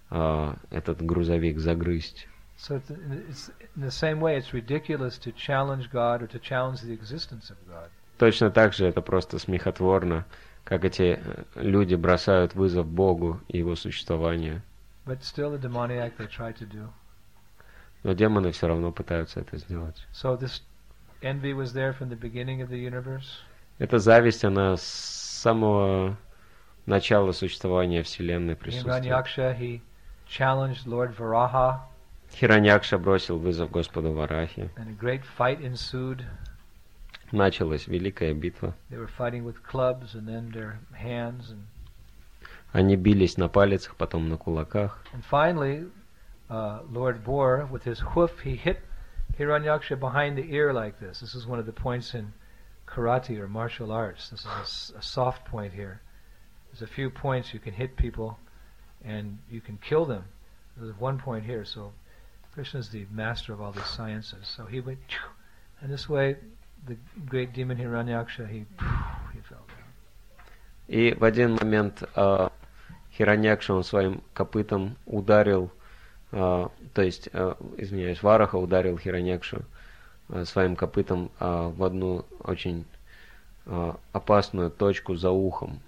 [SPEAKER 1] этот грузовик загрызть.
[SPEAKER 2] So it's in the same way, it's ridiculous to challenge God or to challenge the existence of God.
[SPEAKER 1] Точно так же это просто смехотворно, как эти люди бросают вызов Богу и его существованию.
[SPEAKER 2] But still the demoniac, they try to do.
[SPEAKER 1] Но демоны все равно пытаются это сделать.
[SPEAKER 2] So this envy was there from the beginning of the universe.
[SPEAKER 1] Эта зависть, она с самого начала существования Вселенной присутствует.
[SPEAKER 2] Hiranyaksha, he challenged Lord Varaha.
[SPEAKER 1] Хираньякша бросил вызов Господу Варахе.
[SPEAKER 2] And a great fight ensued.
[SPEAKER 1] Началась великая битва.
[SPEAKER 2] They were fighting with clubs and then their hands.
[SPEAKER 1] Они бились на палицах, потом на кулаках.
[SPEAKER 2] And finally, Lord Bor, with his hoof, he hit Hiranyaksha behind the ear like this. This is one of the points in karate or martial arts. This is a soft point here. There's a few points you can hit people and you can kill them. There's one point here. So Krishna is the master of all these sciences. So he went, and this way the great demon Hiranyaksha, he fell down.
[SPEAKER 1] И в один момент Хираньякша, он своим копытом ударил, Вараха ударил Хираньякшу своим копытом в одну очень опасную точку за ухом.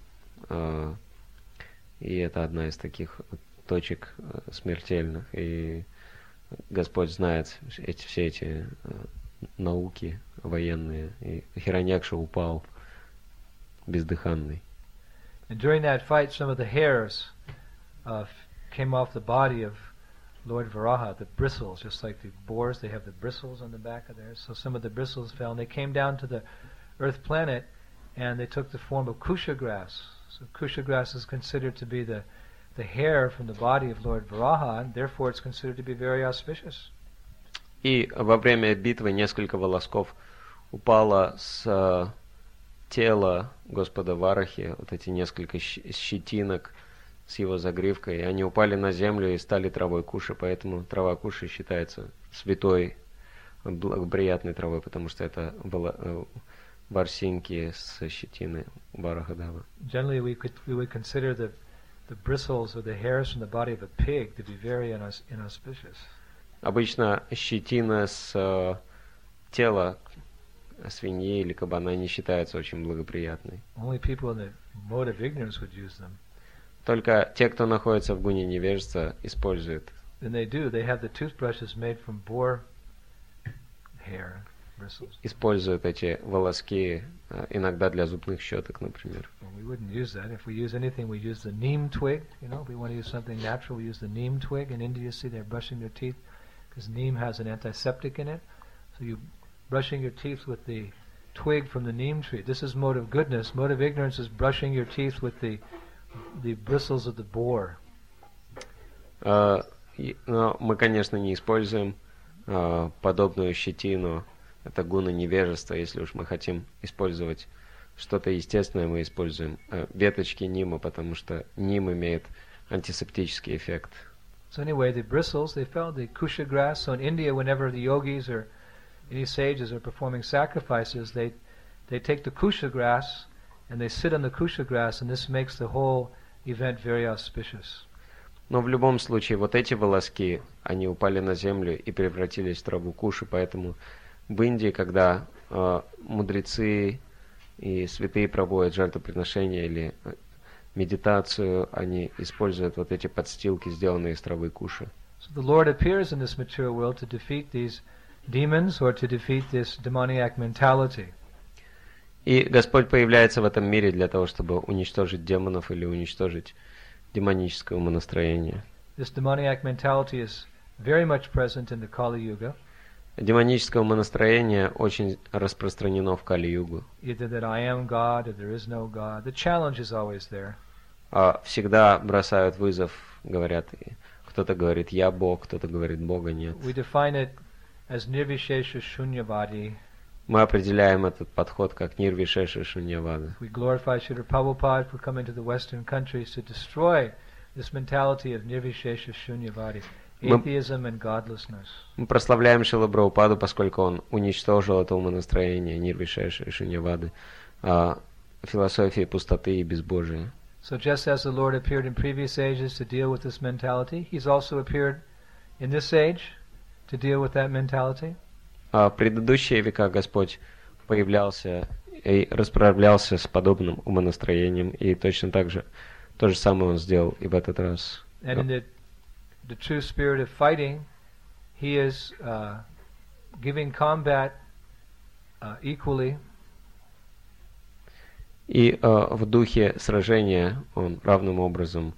[SPEAKER 1] И это одна из таких точек смертельных. И Господь знает все эти науки военные. И Хираньякша упал бездыханный.
[SPEAKER 2] And during that fight, some of the hairs came off the body of Lord Varaha, the bristles, just like the boars, they have the bristles on the back of theirs. So some of the bristles fell, and they came down to the earth planet, and they took the form of kusha grass. So kusha grass is considered to be the hair from the body of Lord Varaha, and therefore it's considered to be very auspicious.
[SPEAKER 1] И во время битвы несколько волосков упало с тела Господа Варахи, вот эти несколько щетинок с его загривкой, и они упали на землю и стали травой куши, поэтому трава куши считается святой, благоприятной травой, потому что это ворсинки с щетины Варахадава.
[SPEAKER 2] Generally, we would consider the bristles or the hairs from the body of a pig to be very inauspicious.
[SPEAKER 1] Обычно щетина с тела свиньи или кабана не считается очень благоприятной.
[SPEAKER 2] Only people in the mode of ignorance would use them.
[SPEAKER 1] Только те, кто находится в гуне невежества, используют.
[SPEAKER 2] Then they do. They have the toothbrushes made from boar hair bristles.
[SPEAKER 1] Используют эти волоски иногда для зубных щеток, например.
[SPEAKER 2] Well, we wouldn't use that. If we use anything, we use the neem twig. You know, if we want to use something natural, we use the neem twig. In India, you see they're brushing their teeth because neem has an antiseptic in it. So you brushing your teeth with the twig from the neem tree. This is mode of goodness. Mode of ignorance is brushing your teeth with the bristles of the boar.
[SPEAKER 1] Но мы, конечно, не используем подобную щетину. Это гуна невежества. Если уж мы хотим использовать что-то естественное, мы используем веточки нима, потому что ним имеет антисептический эффект.
[SPEAKER 2] So anyway, the bristles, they fell, the kusha grass. So in India, whenever the yogis or any sages are performing sacrifices, they take the kusha grass and they sit on the kusha grass, and this makes the whole event very auspicious.
[SPEAKER 1] Но в любом случае, вот эти волоски, они упали на землю и превратились в траву куши, поэтому в Индии, когда мудрецы и святые проводят жертвоприношения или медитацию, они используют вот эти подстилки, сделанные из травы куши.
[SPEAKER 2] So the Lord appears in this material world to defeat these demons or to defeat this demoniac mentality.
[SPEAKER 1] И Господь появляется в этом мире для того, чтобы уничтожить демонов или уничтожить демоническое умонастроение.
[SPEAKER 2] This demoniac mentality is very much present in the Kali Yuga.
[SPEAKER 1] Демоническое умонастроение очень распространено в Кали-югу.
[SPEAKER 2] Either that I am God or there is no God. The challenge is always there.
[SPEAKER 1] Всегда бросают вызов, говорят, кто-то говорит «я Бог», кто-то говорит «Бога нет».
[SPEAKER 2] We define it as nirvishesha shunyavadi.
[SPEAKER 1] Мы определяем этот подход как нирвишеша шуньявада.
[SPEAKER 2] We glorify Srila Prabhupada for coming to the Western countries to destroy this mentality of nirvishesha shunyavadi, atheism and godlessness.
[SPEAKER 1] Мы прославляем Шрила Прабхупаду, поскольку он уничтожил это умонастроение нирвишеша и шуньявады, философии пустоты и безбожия.
[SPEAKER 2] So just as the Lord appeared in previous ages to deal with this mentality, He's also appeared in this age to deal with that mentality.
[SPEAKER 1] В предыдущие века Господь появлялся и расправлялся с подобным умонастроением, и точно так же то же самое Он сделал и в этот раз.
[SPEAKER 2] And in the true spirit of fighting, He is giving combat equally.
[SPEAKER 1] И в духе сражения Он равным образом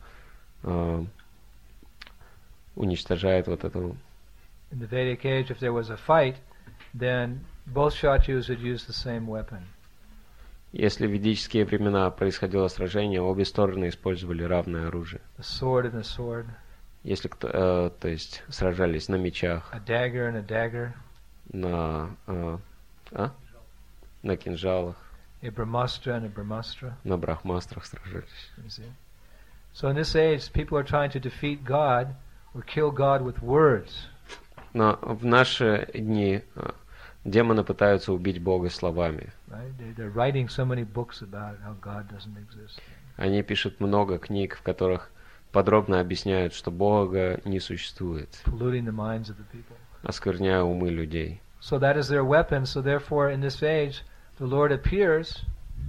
[SPEAKER 1] уничтожает вот эту.
[SPEAKER 2] In the Vedic age, if there was a fight, then both Kshatriyas would use the same weapon.
[SPEAKER 1] Если в ведические времена происходило сражение, обе стороны использовали равное оружие.
[SPEAKER 2] A sword and a sword.
[SPEAKER 1] Если то есть сражались на мечах,
[SPEAKER 2] a dagger and a dagger.
[SPEAKER 1] На кинжалах,
[SPEAKER 2] a brahmastra and a brahmastra.
[SPEAKER 1] На брахмастрах сражались.
[SPEAKER 2] So in this age, people are trying to defeat God or kill God with words.
[SPEAKER 1] Но в наши дни демоны пытаются убить Бога словами.
[SPEAKER 2] They're writing so many books about how God doesn't exist.
[SPEAKER 1] Они пишут много книг, в которых подробно объясняют, что Бога не существует,
[SPEAKER 2] polluting the minds of the people.
[SPEAKER 1] Оскверняя умы людей.
[SPEAKER 2] So that is their weapon. So therefore, in this age, the Lord appears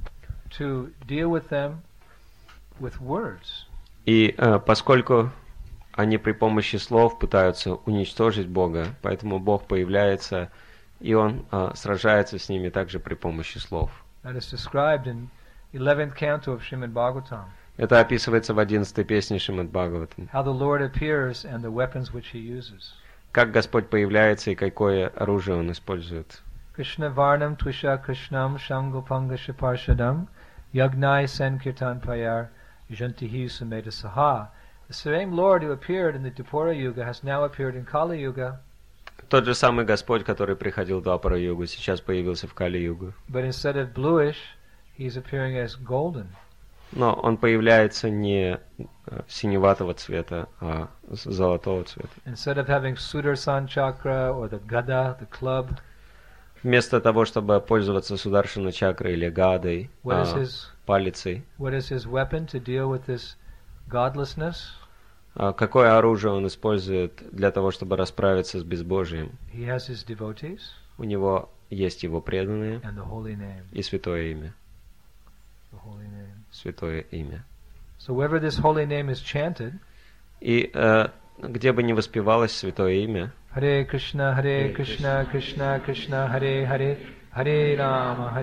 [SPEAKER 2] to deal with them with words.
[SPEAKER 1] И поскольку они при помощи слов пытаются уничтожить Бога, поэтому Бог появляется, и Он сражается с ними также при помощи слов.
[SPEAKER 2] That is described in 11th canto of Srimad Bhagavatam.
[SPEAKER 1] Это описывается в 11-й песне Шримад Бхагаватам.
[SPEAKER 2] How the Lord appears and the weapons which He uses.
[SPEAKER 1] Как Господь появляется и какое оружие Он использует.
[SPEAKER 2] Krishna Varnam Twisha Krishnam Shangopanga Shaparshadam Yagnai Sankirtan Payar Jantihi Sumeda Saha. The same Lord who appeared in the Dwapara Yuga has now appeared in Kali Yuga.
[SPEAKER 1] Тот же самый Господь, который приходил в Двапара-югу, сейчас появился в Кали-югу.
[SPEAKER 2] But instead of bluish, He's appearing as golden.
[SPEAKER 1] Но Он появляется не синеватого цвета, а золотого цвета.
[SPEAKER 2] Instead of having Sudarshan Chakra or the Gada, the club.
[SPEAKER 1] Вместо того, чтобы пользоваться Сударшана чакрой или гадой, палицей.
[SPEAKER 2] What is his weapon to deal with this godlessness?
[SPEAKER 1] Какое оружие он использует для того, чтобы расправиться с безбожием?
[SPEAKER 2] He has his devotees.
[SPEAKER 1] У него есть его преданные
[SPEAKER 2] and the holy name.
[SPEAKER 1] И святое имя.
[SPEAKER 2] The holy name.
[SPEAKER 1] Святое имя.
[SPEAKER 2] So wherever this holy name is chanted,
[SPEAKER 1] и где бы ни воспевалось святое имя,
[SPEAKER 2] Hare Krishna, Krishna Krishna, Hare Hare, Hare Rama,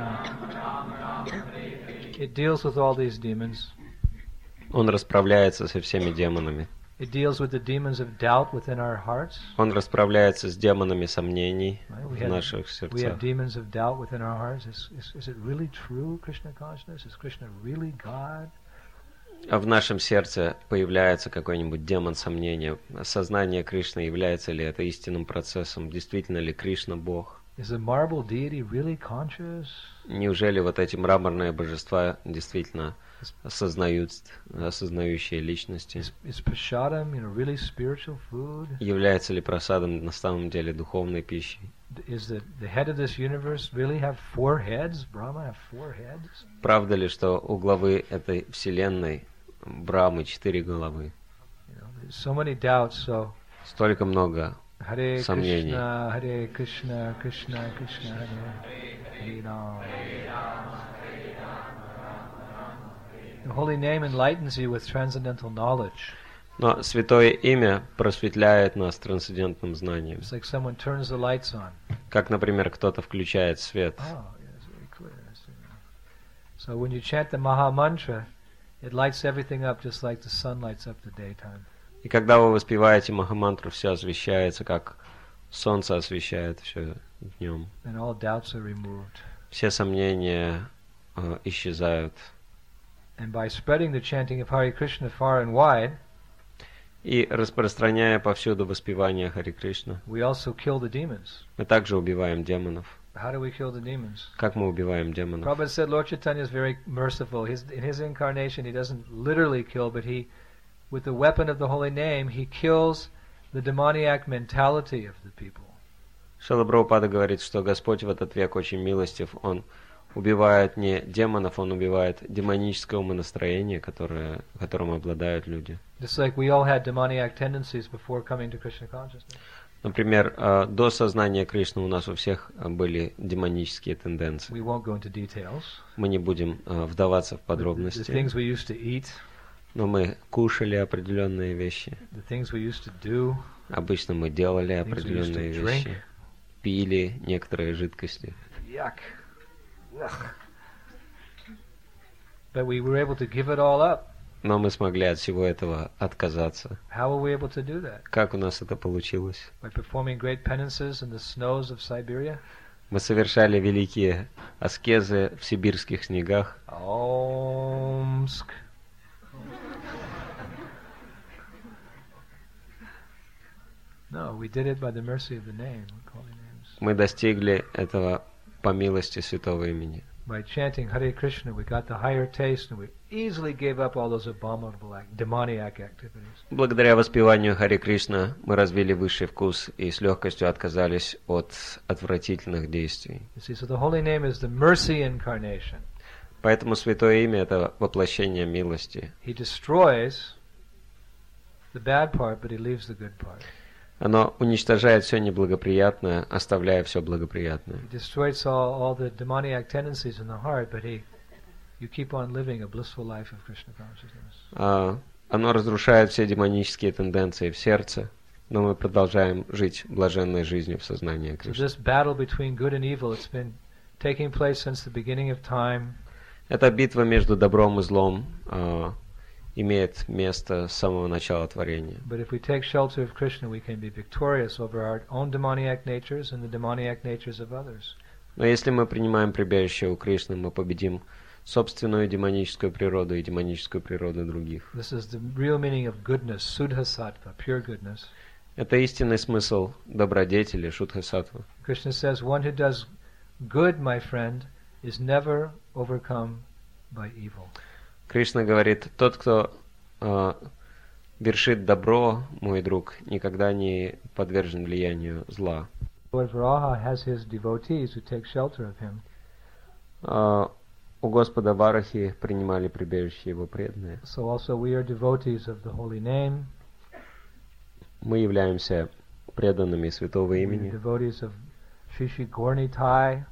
[SPEAKER 2] it deals with all these demons.
[SPEAKER 1] Он расправляется со всеми демонами.
[SPEAKER 2] It deals with the demons of doubt within our hearts.
[SPEAKER 1] Он расправляется с демонами сомнений в наших сердцах.
[SPEAKER 2] We have demons of doubt within our hearts. Is it really true, Krishna consciousness? Is Krishna really God?
[SPEAKER 1] А в нашем сердце появляется какой-нибудь демон сомнения. Сознание Кришны, является ли это истинным процессом? Действительно ли Кришна Бог?
[SPEAKER 2] Is the marble deity really conscious?
[SPEAKER 1] Неужели вот эти мраморные божества действительно осознающие личности?
[SPEAKER 2] Is prasadam, really spiritual food?
[SPEAKER 1] Является ли прасадом на самом деле духовной пищей?
[SPEAKER 2] Is the head of this universe really have 4 heads? Brahma have 4 heads?
[SPEAKER 1] Правда ли, что у главы этой вселенной Брамы 4 головы?
[SPEAKER 2] So many doubts. So
[SPEAKER 1] столько много
[SPEAKER 2] Hare
[SPEAKER 1] сомнений.
[SPEAKER 2] Krishna, Krishna Krishna, Hare Hare Ram. The holy name enlightens you with transcendental knowledge.
[SPEAKER 1] Но святое имя просветляет нас трансцендентным знанием.
[SPEAKER 2] It's like someone turns the lights on.
[SPEAKER 1] Как, например, кто-то включает свет.
[SPEAKER 2] Oh, yes, very clear. So when you chant the Maha Mantra, it lights everything up just like the sun lights up the daytime.
[SPEAKER 1] И когда вы воспеваете Махамантру, все освещается, как солнце освещает все днем.
[SPEAKER 2] And all doubts are removed.
[SPEAKER 1] Все сомнения исчезают.
[SPEAKER 2] And by spreading the chanting of Hare Krishna far and wide,
[SPEAKER 1] И распространяя повсюду воспевание Харе Кришна,
[SPEAKER 2] we also kill the demons.
[SPEAKER 1] мы также убиваем демонов.
[SPEAKER 2] How do we kill the demons?
[SPEAKER 1] Как мы убиваем демонов?
[SPEAKER 2] Prabhupada said Lord Chaitanya is very merciful. In his incarnation, he doesn't literally kill, but he, with the weapon of the holy name, he kills the demoniac mentality of the people.
[SPEAKER 1] Шрила Прабхупада говорит, что Господь в этот век очень милостив. Он убивает не демонов, он убивает демоническое умонастроение, которым обладают люди.
[SPEAKER 2] Just like we all had demoniac tendencies before coming to Krishna consciousness.
[SPEAKER 1] Например, до сознания Кришны у нас у всех были демонические тенденции.
[SPEAKER 2] We won't go into details.
[SPEAKER 1] Мы не будем вдаваться в
[SPEAKER 2] The
[SPEAKER 1] подробности,
[SPEAKER 2] things we used to eat,
[SPEAKER 1] но мы кушали определенные вещи.
[SPEAKER 2] the things we used to do,
[SPEAKER 1] Обычно мы делали
[SPEAKER 2] things we used
[SPEAKER 1] определенные
[SPEAKER 2] to drink.
[SPEAKER 1] вещи. Пили некоторые жидкости.
[SPEAKER 2] Yuck. Ugh. But we were able to give it all up.
[SPEAKER 1] Но мы смогли от всего этого отказаться.
[SPEAKER 2] How were we able to do that?
[SPEAKER 1] Как у нас это получилось?
[SPEAKER 2] By performing great penances in the snows of Siberia?
[SPEAKER 1] Мы совершали великие аскезы в сибирских снегах.
[SPEAKER 2] Omsk. No, we did it by the mercy of the name. Holy names.
[SPEAKER 1] Мы достигли этого по милости святого имени.
[SPEAKER 2] By chanting Hare Krishna, we got the higher taste, and we easily gave up all those abominable, demoniac activities.
[SPEAKER 1] Благодаря воспеванию Харе Кришна мы развили высший вкус и с легкостью отказались от отвратительных действий.
[SPEAKER 2] You see, so the holy name is the mercy incarnation.
[SPEAKER 1] Поэтому святое имя — это воплощение милости.
[SPEAKER 2] He destroys the bad part, but he leaves the good part.
[SPEAKER 1] Оно уничтожает все неблагоприятное, оставляя все благоприятное.
[SPEAKER 2] He destroys all the demoniac tendencies in the heart, but you keep on living a blissful life of Krishna consciousness.
[SPEAKER 1] Оно разрушает все демонические тенденции в сердце, но мы продолжаем жить блаженной жизнью в сознании
[SPEAKER 2] So
[SPEAKER 1] Кришны.
[SPEAKER 2] this battle between good and evil, it's been taking place since the beginning of time.
[SPEAKER 1] Эта битва между добром и злом имеет место с самого начала творения.
[SPEAKER 2] But if we take shelter of Krishna, we can be victorious over our own demoniac natures and the demoniac natures of others.
[SPEAKER 1] Но если мы принимаем прибежище у Кришны, мы победим собственную демоническую природу и демоническую природу других.
[SPEAKER 2] This is the real meaning of goodness, Suddha Sattva, pure goodness.
[SPEAKER 1] Это истинный смысл добродетели, шудха-саттва.
[SPEAKER 2] Krishna says, one who does good, my friend, is never overcome by evil.
[SPEAKER 1] Кришна говорит, тот, кто вершит добро, мой друг, никогда не подвержен влиянию зла.
[SPEAKER 2] Lord Varaha has his devotees who take shelter of him.
[SPEAKER 1] У Господа Варахи принимали прибежище его преданные.
[SPEAKER 2] So also we are devotees of the holy name.
[SPEAKER 1] Мы являемся преданными святого
[SPEAKER 2] We are
[SPEAKER 1] имени.
[SPEAKER 2] devotees of Shri Gornitai.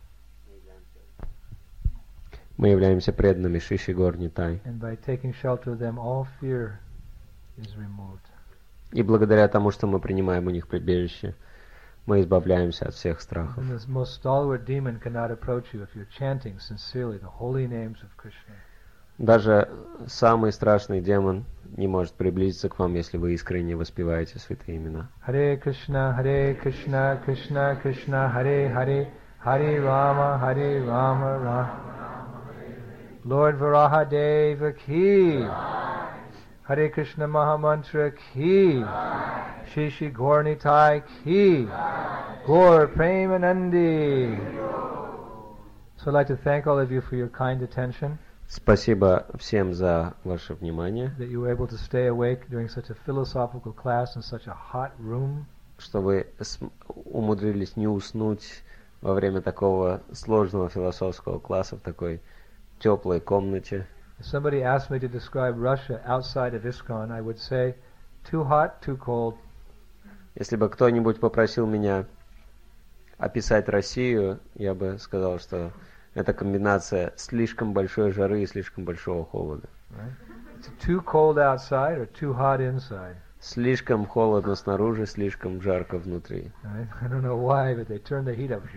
[SPEAKER 1] Мы являемся преданными Шиши Горнитай.
[SPEAKER 2] And by taking shelter of them, all fear is removed.
[SPEAKER 1] И благодаря тому, что мы принимаем у них прибежище, мы избавляемся от всех страхов.
[SPEAKER 2] And this most stalwart demon cannot approach you if you're chanting sincerely the holy names of Krishna.
[SPEAKER 1] Даже самый страшный демон не может приблизиться к вам, если вы искренне воспеваете святые имена.
[SPEAKER 2] Hare Krishna, Krishna Krishna, Hare Hare, Hare Rama, Rama. Lord Varahadeva ki, Hare Krishna Mahamantra ki, Shri Gornitai ki, Gaur Premanandi. So I'd like to thank all of you for your kind attention,
[SPEAKER 1] Спасибо всем за ваше внимание,
[SPEAKER 2] that you were able to stay awake during such a philosophical class in such a hot room.
[SPEAKER 1] что вы умудрились не уснуть во время такого сложного философского класса в такой теплой комнате.
[SPEAKER 2] If somebody asked me to describe Russia outside of ISKCON, I would say, too hot, too cold.
[SPEAKER 1] Если бы кто-нибудь попросил меня описать Россию, я бы сказал, что это комбинация слишком большой жары и слишком большого холода.
[SPEAKER 2] Right? It's too cold outside or too hot inside.
[SPEAKER 1] Слишком холодно снаружи, слишком жарко внутри.
[SPEAKER 2] Right? I don't know why, but they turn the heat up.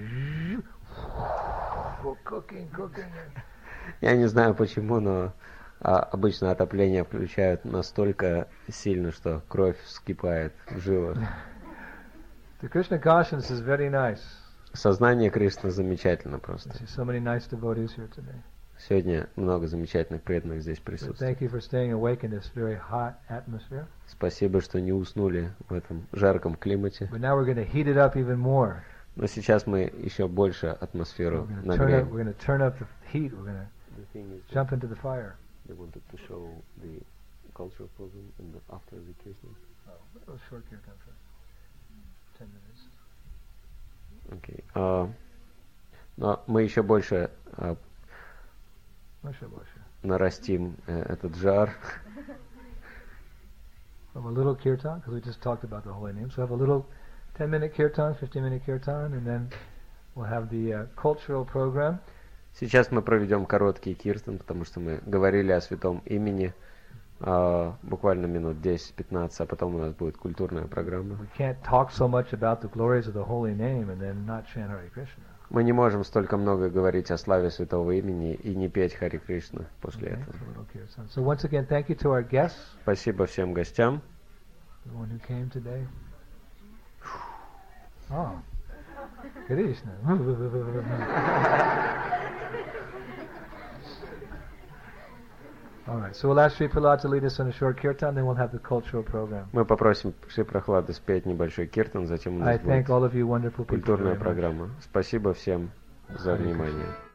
[SPEAKER 2] Cooking.
[SPEAKER 1] Я не знаю почему, но обычно отопление включают настолько сильно, что кровь вскипает в жилах.
[SPEAKER 2] The Krishna consciousness is very nice.
[SPEAKER 1] Сознание Кришны замечательно просто.
[SPEAKER 2] I see so many nice devotees here today.
[SPEAKER 1] Сегодня много замечательных преданных здесь
[SPEAKER 2] So
[SPEAKER 1] присутствует.
[SPEAKER 2] thank you for staying awake in this very hot atmosphere.
[SPEAKER 1] Спасибо, что не уснули в этом жарком климате.
[SPEAKER 2] But now we're going to heat it up even more.
[SPEAKER 1] Но сейчас мы еще больше атмосферу
[SPEAKER 2] We're
[SPEAKER 1] нагреем.
[SPEAKER 2] going to turn up the heat. We're going to jump into the fire.
[SPEAKER 1] They wanted to show the cultural program and after the Krishna.
[SPEAKER 2] Oh, short kirtan first. 10 minutes.
[SPEAKER 1] Окей. Но мы еще больше
[SPEAKER 2] Больше.
[SPEAKER 1] нарастим этот жар.
[SPEAKER 2] From a little kirtan, because we just talked about the holy name. So have a little 10-minute kirtan, 15-minute kirtan, and then we'll have the cultural program.
[SPEAKER 1] Сейчас мы проведем короткий киртан, потому что мы говорили о святом имени буквально минут 10-15, а потом у нас будет культурная программа.
[SPEAKER 2] We can't talk so much about the glories of the holy name and then not chant Hare Krishna.
[SPEAKER 1] Мы не можем столько много говорить о славе святого имени и не петь Хари Кришна после
[SPEAKER 2] Okay,
[SPEAKER 1] этого.
[SPEAKER 2] so a little kirtan. So once again, thank you to our guests,
[SPEAKER 1] Спасибо всем гостям.
[SPEAKER 2] the one who came today. Oh, Krishna. All right, so we'll ask Sri Prahlad to lead us on a short kirtan, then we'll have the cultural program.
[SPEAKER 1] Мы попросим Шри Прохлады спеть небольшой киртан, затем у
[SPEAKER 2] I
[SPEAKER 1] нас
[SPEAKER 2] thank
[SPEAKER 1] будет
[SPEAKER 2] all of you wonderful people
[SPEAKER 1] культурная
[SPEAKER 2] very much.
[SPEAKER 1] программа. Спасибо всем за
[SPEAKER 2] Хари Кришна.
[SPEAKER 1] внимание.